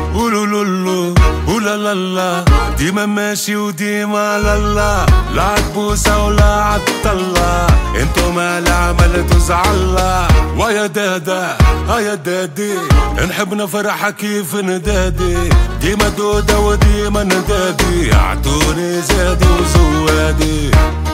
قولوا لولو ولا لا، ديما ماشي وديما لا لا عتبوسة ولا عالطلة، انتو ما لا عملتو زعلة. ويا دادا يا دادي نحب نفرح كيف ندادي، ديما دودة وديما ندادي، اعطوني زادي وزوادي.